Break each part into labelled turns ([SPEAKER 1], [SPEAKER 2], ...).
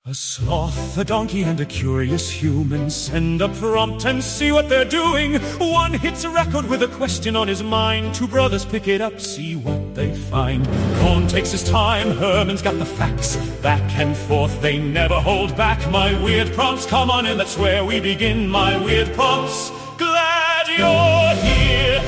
[SPEAKER 1] A sloth, a donkey, and a curious human send a prompt and see what they're doing. One hits a record with a question on his mind. Two brothers pick it up, see what they find. Cohn takes his time, Herman's got the facts. Back and forth, they never hold back. My weird prompts, come on in, that's where we begin. My weird prompts, glad you're here.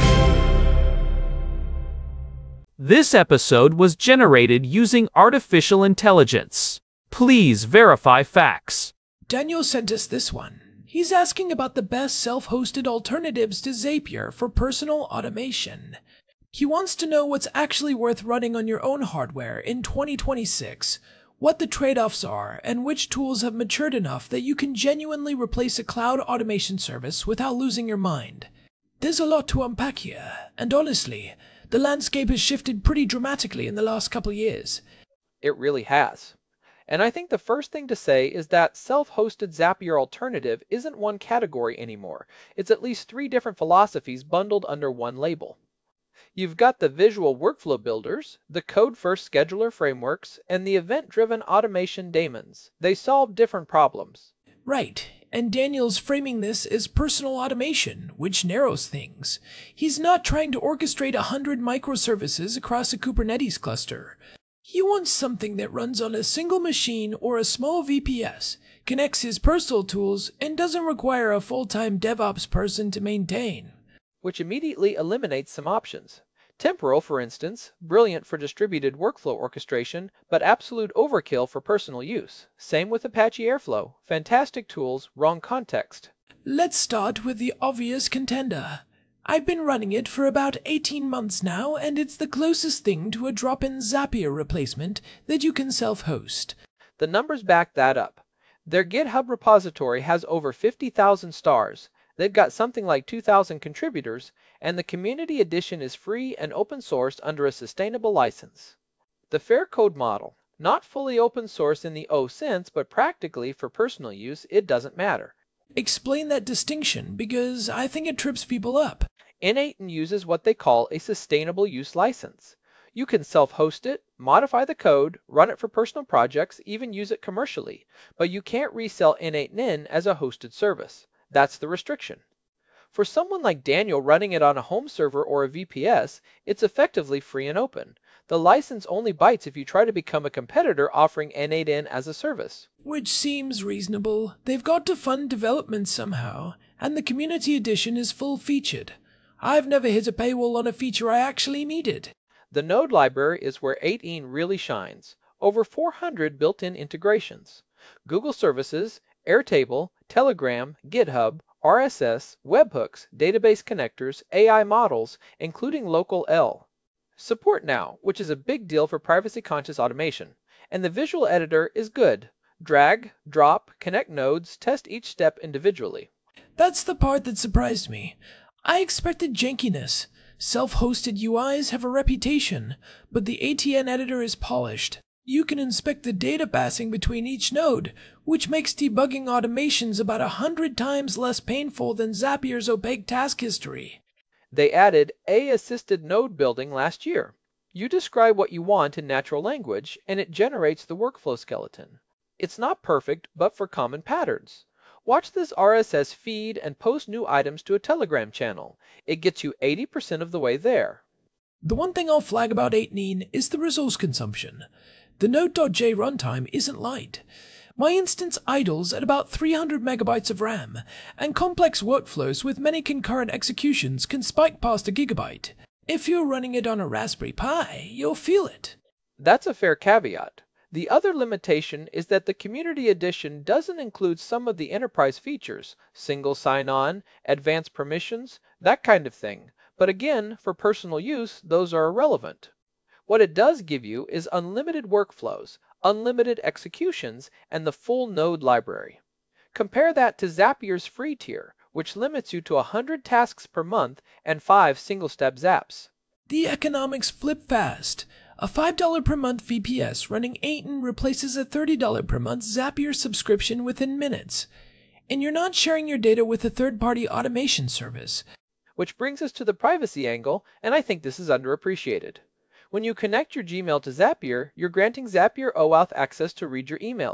[SPEAKER 2] This episode was generated using artificial intelligence. Please verify facts.
[SPEAKER 3] Daniel sent us this one. He's asking about the best self-hosted alternatives to Zapier for personal automation. He wants to know what's actually worth running on your own hardware in 2026, what the trade-offs are, and which tools have matured enough that you can genuinely replace a cloud automation service without losing your mind. There's a lot to unpack here, and honestly, the landscape has shifted pretty dramatically in the last couple years.
[SPEAKER 4] It really has. And I think the first thing to say is that self-hosted Zapier alternative isn't one category anymore. It's at least 3 different philosophies bundled under one label. You've got the visual workflow builders, the code-first scheduler frameworks, and the event-driven automation daemons. They solve different problems.
[SPEAKER 3] Right, and Daniel's framing this as personal automation, which narrows things. He's not trying to orchestrate 100 microservices across a Kubernetes cluster. He wants something that runs on a single machine or a small VPS, connects his personal tools, and doesn't require a full-time DevOps person to maintain.
[SPEAKER 4] Which immediately eliminates some options. Temporal, for instance, brilliant for distributed workflow orchestration, but absolute overkill for personal use. Same with Apache Airflow. Fantastic tools, wrong context.
[SPEAKER 3] Let's start with the obvious contender. I've been running it for about 18 months now, and it's the closest thing to a drop-in Zapier replacement that you can self-host.
[SPEAKER 4] The numbers back that up. Their GitHub repository has over 50,000 stars. They've got something like 2,000 contributors, and the community edition is free and open sourced under a sustainable license. The Fair Code model. Not fully open source in the O sense, but practically for personal use, it doesn't matter.
[SPEAKER 3] Explain that distinction, because I think it trips people up.
[SPEAKER 4] N8N uses what they call a sustainable use license. You can self-host it, modify the code, run it for personal projects, even use it commercially, but you can't resell N8N as a hosted service. That's the restriction. For someone like Daniel running it on a home server or a VPS, it's effectively free and open. The license only bites if you try to become a competitor offering N8N as a service.
[SPEAKER 3] Which seems reasonable. They've got to fund development somehow, and the community edition is full-featured. I've never hit a paywall on a feature I actually needed.
[SPEAKER 4] The Node library is where 8N really shines. Over 400 built-in integrations. Google Services, Airtable, Telegram, GitHub, RSS, webhooks, database connectors, AI models, including local L. Support Now, which is a big deal for privacy-conscious automation. And the visual editor is good. Drag, drop, connect nodes, test each step individually.
[SPEAKER 3] That's the part that surprised me. I expected jankiness. Self-hosted UIs have a reputation, but the ATN editor is polished. You can inspect the data passing between each node, which makes debugging automations about 100 times less painful than Zapier's opaque task history.
[SPEAKER 4] They added AI-assisted node building last year. You describe what you want in natural language, and it generates the workflow skeleton. It's not perfect, but for common patterns. Watch this RSS feed and post new items to a Telegram channel. It gets you 80% of the way there.
[SPEAKER 3] The one thing I'll flag about 8N is the resource consumption. The Node.j runtime isn't light. My instance idles at about 300 megabytes of RAM, and complex workflows with many concurrent executions can spike past a gigabyte. If you're running it on a Raspberry Pi, you'll feel it.
[SPEAKER 4] That's a fair caveat. The other limitation is that the Community Edition doesn't include some of the enterprise features, single sign-on, advanced permissions, that kind of thing. But again, for personal use, those are irrelevant. What it does give you is unlimited workflows, unlimited executions, and the full node library. Compare that to Zapier's free tier, which limits you to 100 tasks per month and 5 single-step zaps.
[SPEAKER 3] The economics flip fast. A $5 per month VPS running 8N replaces a $30 per month Zapier subscription within minutes. And you're not sharing your data with a third-party automation service.
[SPEAKER 4] Which brings us to the privacy angle, and I think this is underappreciated. When you connect your Gmail to Zapier, you're granting Zapier OAuth access to read your emails.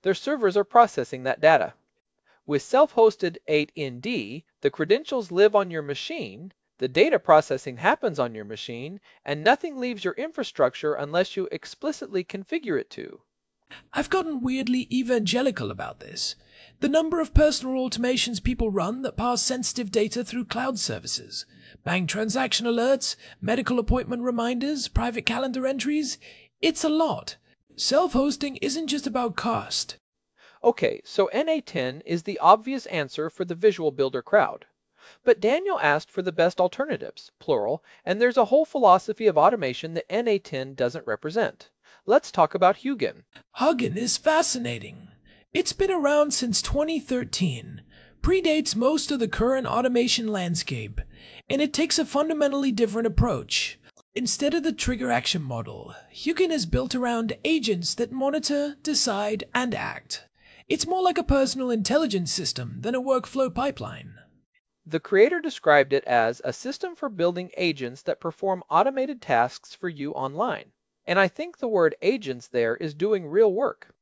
[SPEAKER 4] Their servers are processing that data. With self-hosted 8ND, the credentials live on your machine, the data processing happens on your machine, and nothing leaves your infrastructure unless you explicitly configure it to.
[SPEAKER 3] I've gotten weirdly evangelical about this. The number of personal automations people run that pass sensitive data through cloud services, bank transaction alerts, medical appointment reminders, private calendar entries, it's a lot. Self-hosting isn't just about cost.
[SPEAKER 4] Okay, so NA10 is the obvious answer for the visual builder crowd. But Daniel asked for the best alternatives, plural, and there's a whole philosophy of automation that NA10 doesn't represent. Let's talk about Hugin.
[SPEAKER 3] Hugin is fascinating. It's been around since 2013, predates most of the current automation landscape, and it takes a fundamentally different approach. Instead of the trigger action model, Hugin is built around agents that monitor, decide, and act. It's more like a personal intelligence system than a workflow pipeline.
[SPEAKER 4] The creator described it as a system for building agents that perform automated tasks for you online. And I think the word agents there is doing real work.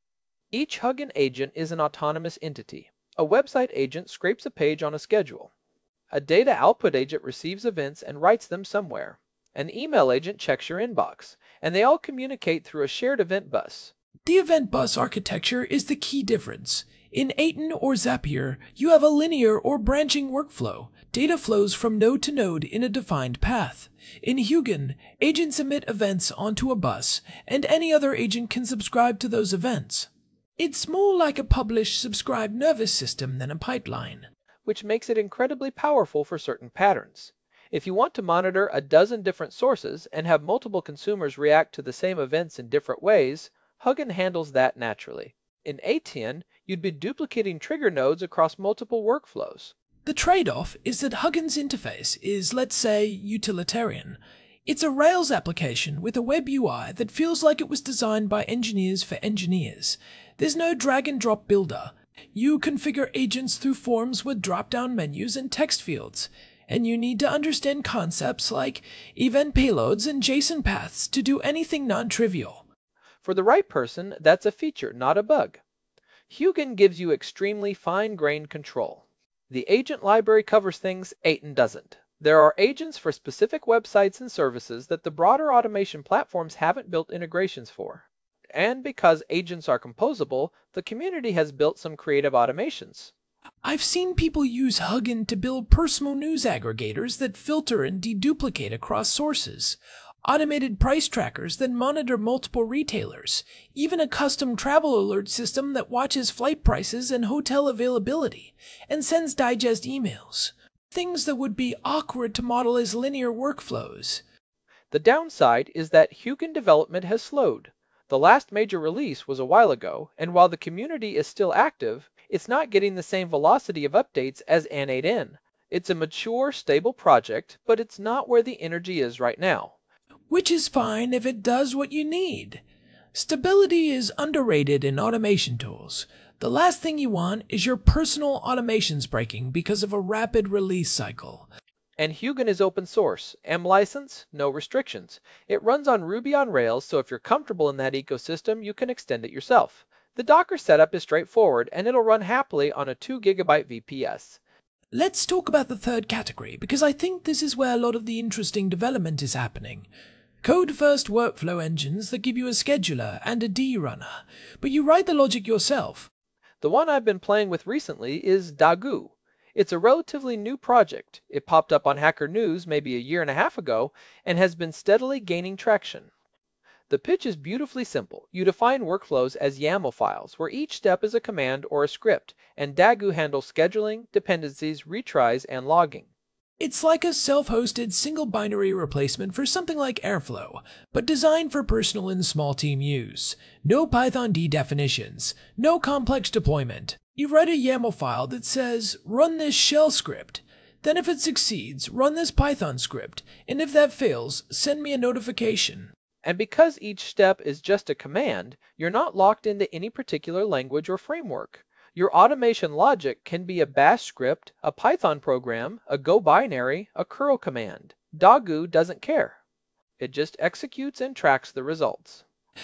[SPEAKER 4] Each Hugin agent is an autonomous entity. A website agent scrapes a page on a schedule. A data output agent receives events and writes them somewhere. An email agent checks your inbox, and they all communicate through a shared event bus.
[SPEAKER 3] The event bus architecture is the key difference. In Aiton or Zapier, you have a linear or branching workflow. Data flows from node to node in a defined path. In Hugin, agents emit events onto a bus, and any other agent can subscribe to those events. It's more like a publish-subscribe nervous system than a pipeline.
[SPEAKER 4] Which makes it incredibly powerful for certain patterns. If you want to monitor a dozen different sources and have multiple consumers react to the same events in different ways, Hugin handles that naturally. In A10, you'd be duplicating trigger nodes across multiple workflows.
[SPEAKER 3] The trade-off is that Hugin's interface is, let's say, utilitarian. It's a Rails application with a web UI that feels like it was designed by engineers for engineers. There's no drag-and-drop builder. You configure agents through forms with drop-down menus and text fields, and you need to understand concepts like event payloads and JSON paths to do anything non-trivial.
[SPEAKER 4] For the right person, that's a feature, not a bug. Hugin gives you extremely fine-grained control. The agent library covers things Aiton doesn't. There are agents for specific websites and services that the broader automation platforms haven't built integrations for. And because agents are composable, the community has built some creative automations.
[SPEAKER 3] I've seen people use Hugin to build personal news aggregators that filter and deduplicate across sources, automated price trackers that monitor multiple retailers, even a custom travel alert system that watches flight prices and hotel availability, and sends digest emails. Things that would be awkward to model as linear workflows.
[SPEAKER 4] The downside is that Hugin development has slowed. The last major release was a while ago, and while the community is still active, it's not getting the same velocity of updates as N8N. It's a mature, stable project, but it's not where the energy is right now.
[SPEAKER 3] Which is fine if it does what you need. Stability is underrated in automation tools. The last thing you want is your personal automations breaking because of a rapid release cycle.
[SPEAKER 4] And Hugin is open source, M license, no restrictions. It runs on Ruby on Rails, so if you're comfortable in that ecosystem, you can extend it yourself. The Docker setup is straightforward, and it'll run happily on a 2 GB VPS.
[SPEAKER 3] Let's talk about the third category, because I think this is where a lot of the interesting development is happening. Code-first workflow engines that give you a scheduler and a D-runner, but you write the logic yourself.
[SPEAKER 4] The one I've been playing with recently is Dagu. It's a relatively new project. It popped up on Hacker News maybe a year and a half ago and has been steadily gaining traction. The pitch is beautifully simple. You define workflows as YAML files, where each step is a command or a script, and Dagu handles scheduling, dependencies, retries, and logging.
[SPEAKER 3] It's like a self-hosted single binary replacement for something like Airflow, but designed for personal and small team use. No Python D definitions, no complex deployment. You write a YAML file that says, run this shell script. Then if it succeeds, run this Python script, and if that fails, send me a notification.
[SPEAKER 4] And because each step is just a command, you're not locked into any particular language or framework. Your automation logic can be a Bash script, a Python program, a Go binary, a curl command. Dagu doesn't care. It just executes and tracks the results.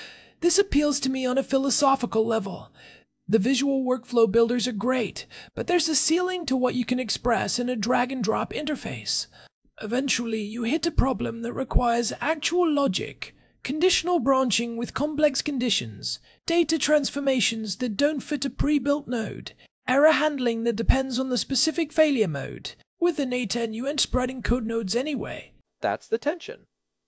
[SPEAKER 3] This appeals to me on a philosophical level. The visual workflow builders are great, but there's a ceiling to what you can express in a drag-and-drop interface. Eventually, you hit a problem that requires actual logic, conditional branching with complex conditions, data transformations that don't fit a pre-built node, error handling that depends on the specific failure mode. With an A10, you ain't spreading code nodes anyway.
[SPEAKER 4] That's the tension.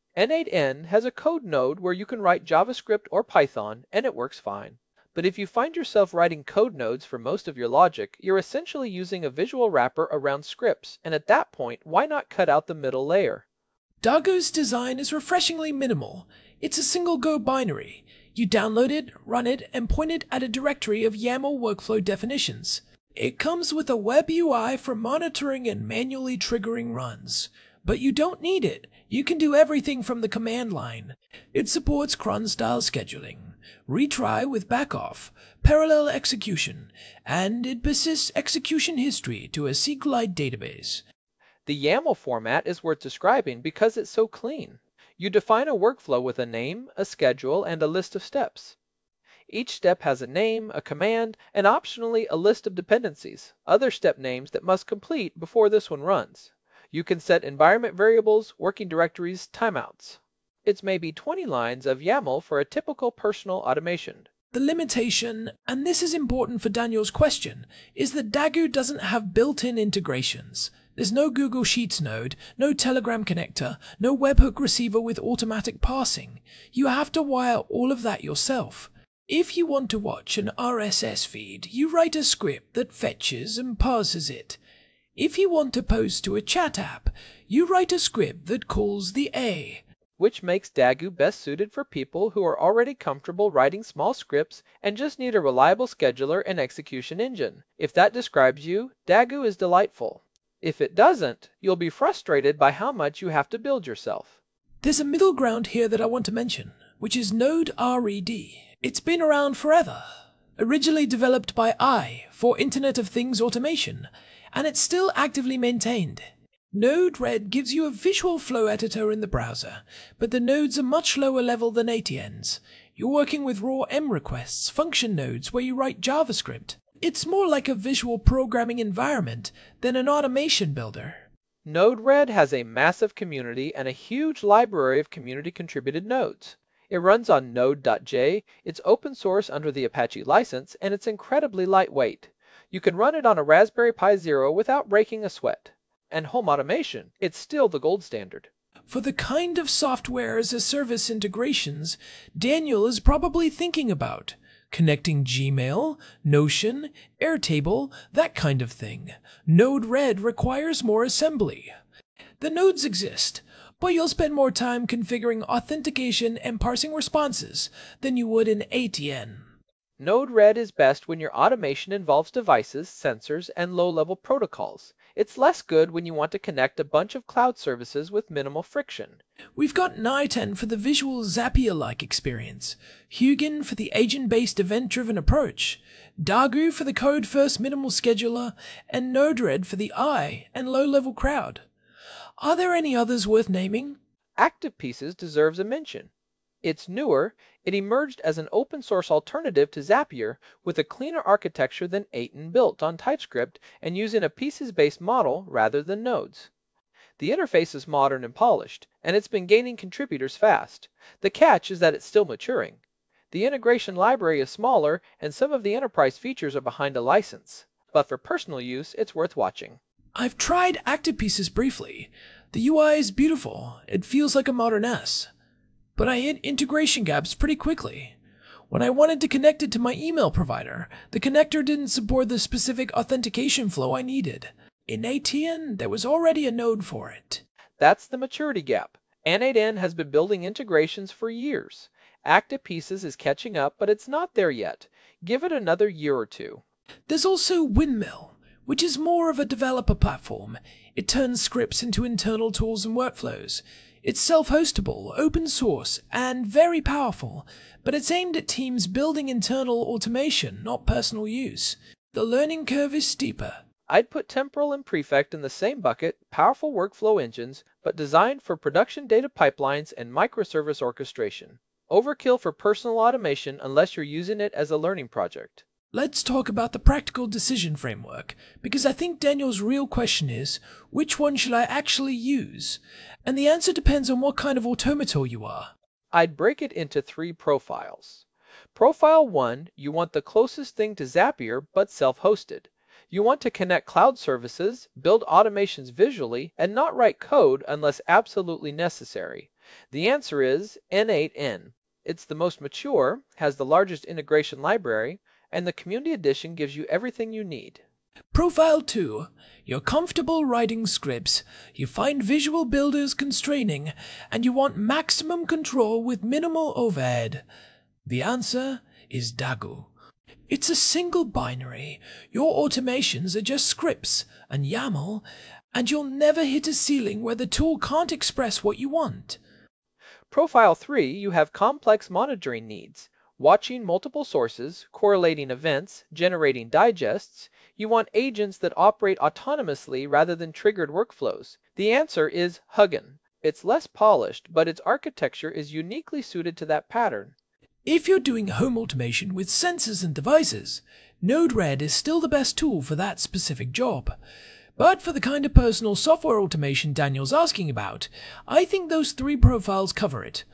[SPEAKER 4] N8N has a code node where you can write JavaScript or Python, and it works fine. But if you find yourself writing code nodes for most of your logic, you're essentially using a visual wrapper around scripts, and at that point, why not cut out the middle layer?
[SPEAKER 3] Dagoo's design is refreshingly minimal. It's a single Go binary. You download it, run it, and point it at a directory of YAML workflow definitions. It comes with a web UI for monitoring and manually triggering runs. But you don't need it. You can do everything from the command line. It supports cron-style scheduling, retry with backoff, parallel execution, and it persists execution history to a SQLite database.
[SPEAKER 4] The YAML format is worth describing because it's so clean. You define a workflow with a name, a schedule, and a list of steps. Each step has a name, a command, and optionally a list of dependencies, other step names that must complete before this one runs. You can set environment variables, working directories, timeouts. It's maybe 20 lines of YAML for a typical personal automation.
[SPEAKER 3] The limitation, and this is important for Daniel's question, is that Dagoo doesn't have built-in integrations. There's no Google Sheets node, no Telegram connector, no webhook receiver with automatic parsing. You have to wire all of that yourself. If you want to watch an RSS feed, you write a script that fetches and parses it. If you want to post to a chat app, you write a script that calls the A.
[SPEAKER 4] Which makes Dagoo best suited for people who are already comfortable writing small scripts and just need a reliable scheduler and execution engine. If that describes you, Dagoo is delightful. If it doesn't, you'll be frustrated by how much you have to build yourself.
[SPEAKER 3] There's a middle ground here that I want to mention, which is Node-RED. It's been around forever. Originally developed by I for Internet of Things automation, and it's still actively maintained. Node-RED gives you a visual flow editor in the browser, but the nodes are much lower level than ATNs. You're working with raw M requests, function nodes where you write JavaScript. It's more like a visual programming environment than an automation builder.
[SPEAKER 4] Node-RED has a massive community and a huge library of community-contributed nodes. It runs on Node.js, it's open source under the Apache license, and it's incredibly lightweight. You can run it on a Raspberry Pi Zero without breaking a sweat. And home automation, it's still the gold standard.
[SPEAKER 3] For the kind of software as a service integrations Daniel is probably thinking about, connecting Gmail, Notion, Airtable, that kind of thing, Node-RED requires more assembly. The nodes exist, but you'll spend more time configuring authentication and parsing responses than you would in ATN.
[SPEAKER 4] Node-RED is best when your automation involves devices, sensors, and low-level protocols. It's less good when you want to connect a bunch of cloud services with minimal friction.
[SPEAKER 3] We've got N8N for the visual Zapier-like experience, Hugin for the agent-based event-driven approach, Dagoo for the code-first minimal scheduler, and Node-RED for the I and low-level crowd. Are there any others worth naming?
[SPEAKER 4] ActivePieces deserves a mention. It's newer, it emerged as an open source alternative to Zapier with a cleaner architecture than Aiton built on TypeScript and using a pieces-based model rather than nodes. The interface is modern and polished, and it's been gaining contributors fast. The catch is that it's still maturing. The integration library is smaller, and some of the enterprise features are behind a license. But for personal use, it's worth watching.
[SPEAKER 3] I've tried ActivePieces briefly. The UI is beautiful. It feels like a modern S. But I hit integration gaps pretty quickly. When I wanted to connect it to my email provider, the connector didn't support the specific authentication flow I needed. In ATN, there was already a node for it.
[SPEAKER 4] That's the maturity gap. N8N has been building integrations for years. ActivePieces is catching up, but it's not there yet. Give it another year or two.
[SPEAKER 3] There's also Windmill, which is more of a developer platform. It turns scripts into internal tools and workflows. It's self-hostable, open source, and very powerful, but it's aimed at teams building internal automation, not personal use. The learning curve is steeper.
[SPEAKER 4] I'd put Temporal and Prefect in the same bucket, powerful workflow engines, but designed for production data pipelines and microservice orchestration. Overkill for personal automation unless you're using it as a learning project.
[SPEAKER 3] Let's talk about the practical decision framework, because I think Daniel's real question is, which one should I actually use? And the answer depends on what kind of automator you are.
[SPEAKER 4] I'd break it into 3 profiles. Profile 1, you want the closest thing to Zapier but self-hosted. You want to connect cloud services, build automations visually, and not write code unless absolutely necessary. The answer is N8N. It's the most mature, has the largest integration library, and the Community Edition gives you everything you need.
[SPEAKER 3] Profile 2. You're comfortable writing scripts, you find visual builders constraining, and you want maximum control with minimal overhead. The answer is Dagu. It's a single binary. Your automations are just scripts and YAML, and you'll never hit a ceiling where the tool can't express what you want.
[SPEAKER 4] Profile 3, you have complex monitoring needs. Watching multiple sources, correlating events, generating digests. You want agents that operate autonomously rather than triggered workflows. The answer is Huggin. It's less polished, but its architecture is uniquely suited to that pattern.
[SPEAKER 3] If you're doing home automation with sensors and devices, Node-RED is still the best tool for that specific job. But for the kind of personal software automation Daniel's asking about, I think those 3 profiles cover it.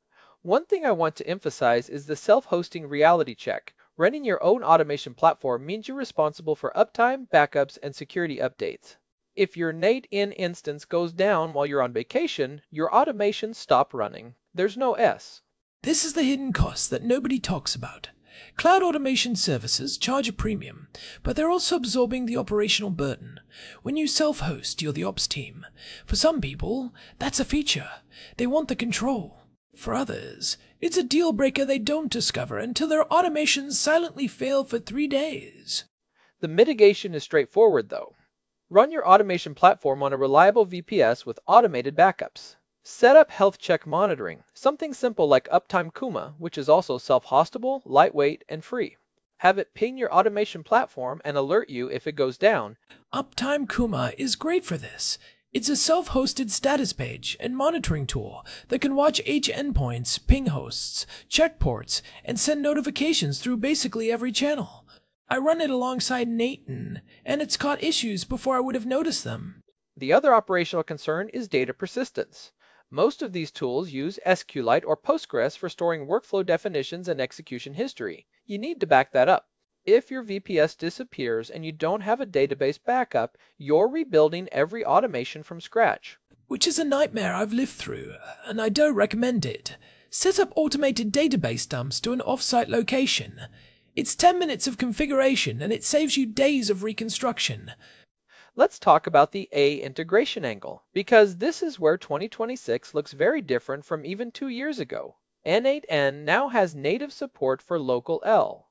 [SPEAKER 4] One thing I want to emphasize is the self-hosting reality check. Running your own automation platform means you're responsible for uptime, backups, and security updates. If your N8N instance goes down while you're on vacation, your automations stop running. There's no S.
[SPEAKER 3] This is the hidden cost that nobody talks about. Cloud automation services charge a premium, but they're also absorbing the operational burden. When you self-host, you're the ops team. For some people, that's a feature. They want the control. For others, it's a deal breaker they don't discover until their automations silently fail for 3 days.
[SPEAKER 4] The mitigation is straightforward though. Run your automation platform on a reliable VPS with automated backups. Set up health check monitoring, something simple like Uptime Kuma, which is also self-hostable, lightweight, and free. Have it ping your automation platform and alert you if it goes down.
[SPEAKER 3] Uptime Kuma is great for this. It's a self-hosted status page and monitoring tool that can watch H endpoints, ping hosts, check ports, and send notifications through basically every channel. I run it alongside N8N, and it's caught issues before I would have noticed them.
[SPEAKER 4] The other operational concern is data persistence. Most of these tools use SQLite or Postgres for storing workflow definitions and execution history. You need to back that up. If your VPS disappears and you don't have a database backup, you're rebuilding every automation from scratch.
[SPEAKER 3] Which is a nightmare I've lived through, and I don't recommend it. Set up automated database dumps to an off-site location. It's 10 minutes of configuration and it saves you days of reconstruction.
[SPEAKER 4] Let's talk about the A integration angle, because this is where 2026 looks very different from even 2 years ago. N8N now has native support for local L.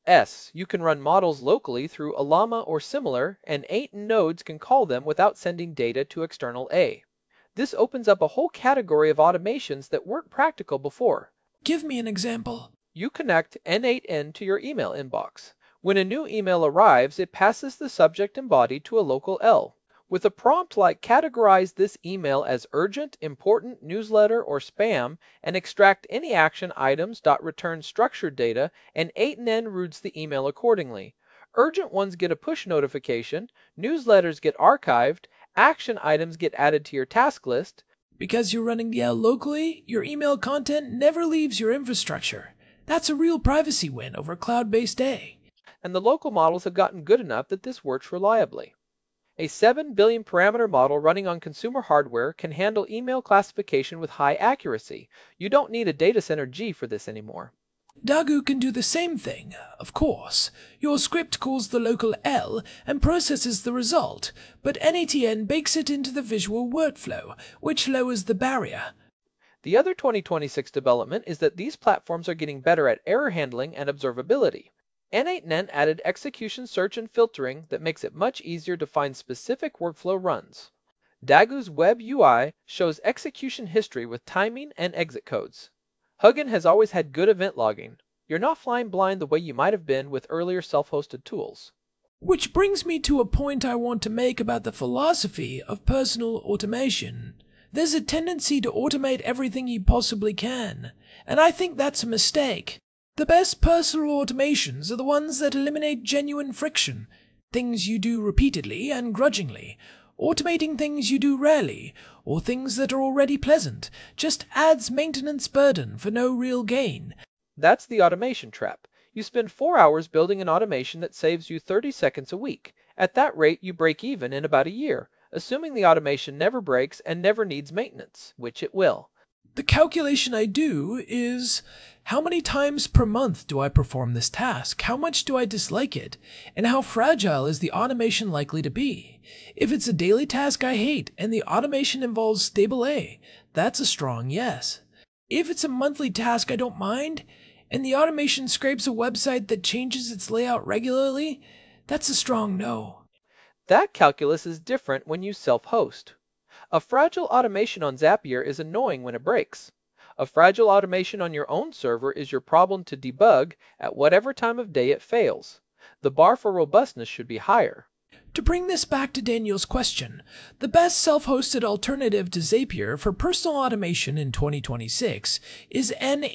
[SPEAKER 4] S, you can run models locally through Alama or similar, and 8 nodes can call them without sending data to external A. This opens up a whole category of automations that weren't practical before.
[SPEAKER 3] Give me an example.
[SPEAKER 4] You connect N8N to your email inbox. When a new email arrives, it passes the subject and body to a local L. With a prompt like categorize this email as urgent, important, newsletter, or spam, and extract any action items. Return structured data, and 8N routes the email accordingly. Urgent ones get a push notification, newsletters get archived, action items get added to your task list.
[SPEAKER 3] Because you're running the L locally, your email content never leaves your infrastructure. That's a real privacy win over cloud-based A.
[SPEAKER 4] And the local models have gotten good enough that this works reliably. A 7 billion parameter model running on consumer hardware can handle email classification with high accuracy. You don't need a data center G for this anymore.
[SPEAKER 3] Dagu can do the same thing, of course. Your script calls the local L and processes the result, but N8N bakes it into the visual workflow, which lowers the barrier.
[SPEAKER 4] The other 2026 development is that these platforms are getting better at error handling and observability. N8N added execution search and filtering that makes it much easier to find specific workflow runs. Dagu's web UI shows execution history with timing and exit codes. Huggin has always had good event logging. You're not flying blind the way you might have been with earlier self-hosted tools.
[SPEAKER 3] Which brings me to a point I want to make about the philosophy of personal automation. There's a tendency to automate everything you possibly can, and I think that's a mistake. The best personal automations are the ones that eliminate genuine friction, things you do repeatedly and grudgingly. Automating things you do rarely, or things that are already pleasant, just adds maintenance burden for no real gain.
[SPEAKER 4] That's the automation trap. You spend 4 hours building an automation that saves you 30 seconds a week. At that rate, you break even in about a year, assuming the automation never breaks and never needs maintenance, which it will.
[SPEAKER 3] The calculation I do is, how many times per month do I perform this task? How much do I dislike it? And how fragile is the automation likely to be? If it's a daily task I hate and the automation involves stable A, that's a strong yes. If it's a monthly task I don't mind, and the automation scrapes a website that changes its layout regularly, that's a strong no.
[SPEAKER 4] That calculus is different when you self-host. A fragile automation on Zapier is annoying when it breaks. A fragile automation on your own server is your problem to debug at whatever time of day it fails. The bar for robustness should be higher.
[SPEAKER 3] To bring this back to Daniel's question, the best self-hosted alternative to Zapier for personal automation in 2026 is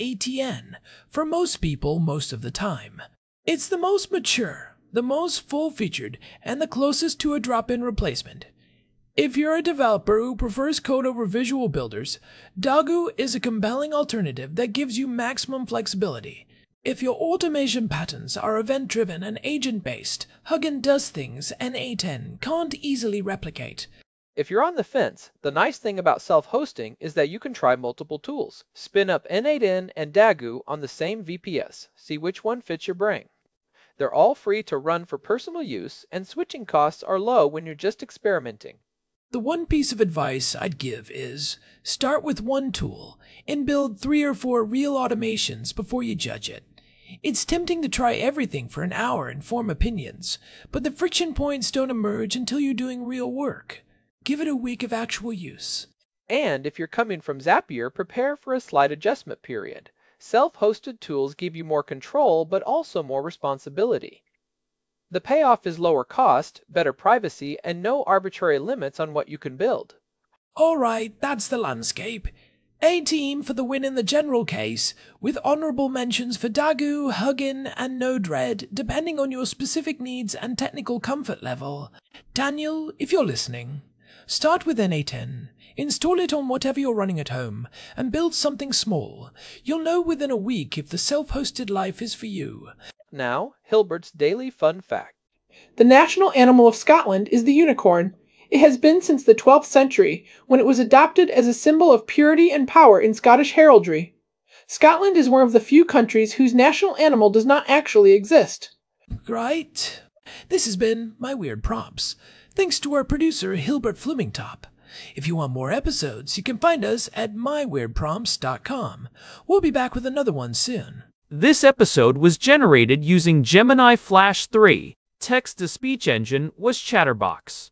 [SPEAKER 3] n8n, for most people most of the time. It's the most mature, the most full-featured, and the closest to a drop-in replacement. If you're a developer who prefers code over visual builders, Dagu is a compelling alternative that gives you maximum flexibility. If your automation patterns are event-driven and agent-based, Huggin does things n8n can't easily replicate.
[SPEAKER 4] If you're on the fence, the nice thing about self-hosting is that you can try multiple tools. Spin up n8n and Dagu on the same VPS. See which one fits your brain. They're all free to run for personal use, and switching costs are low when you're just experimenting.
[SPEAKER 3] The one piece of advice I'd give is, start with one tool and build 3 or 4 real automations before you judge it. It's tempting to try everything for an hour and form opinions, but the friction points don't emerge until you're doing real work. Give it a week of actual use.
[SPEAKER 4] And if you're coming from Zapier, prepare for a slight adjustment period. Self-hosted tools give you more control, but also more responsibility. The payoff is lower cost, better privacy, and no arbitrary limits on what you can build.
[SPEAKER 3] Alright, that's the landscape. A-Team for the win in the general case, with honorable mentions for Dagu, Huggin, and Node-RED, depending on your specific needs and technical comfort level. Daniel, if you're listening, start with n8n, install it on whatever you're running at home, and build something small. You'll know within a week if the self-hosted life is for you.
[SPEAKER 4] Now, Hilbert's Daily Fun Fact.
[SPEAKER 5] The national animal of Scotland is the unicorn. It has been since the 12th century, when it was adopted as a symbol of purity and power in Scottish heraldry. Scotland is one of the few countries whose national animal does not actually exist.
[SPEAKER 3] Right. This has been My Weird Prompts. Thanks to our producer, Hilbert Flumingtop. If you want more episodes, you can find us at myweirdprompts.com. We'll be back with another one soon.
[SPEAKER 2] This episode was generated using Gemini Flash 3. Text-to-speech engine was Chatterbox.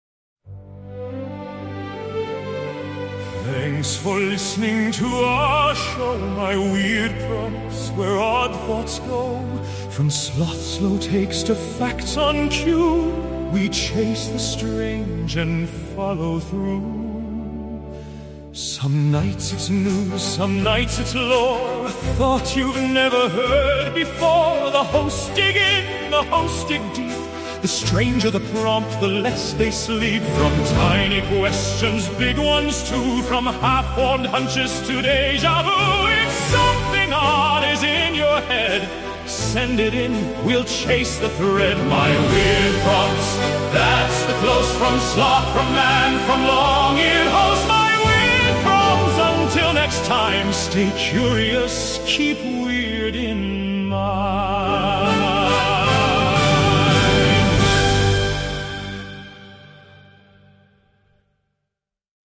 [SPEAKER 1] Thanks for listening to our show, My Weird Prompts, where odd thoughts go. From sloth slow takes to facts on cue, we chase the strange and follow through. Some nights it's news, some nights it's lore, a thought you've never heard before. The hosts dig in, the hosts dig deep. The stranger the prompt, the less they sleep. From tiny questions, big ones too, from half-formed hunches to deja vu. If something odd is in your head, send it in, we'll chase the thread. My Weird Prompts, that's the close from sloth, from man, from long-eared host. My Weird Prompts, until next time, stay curious, keep weird in mind.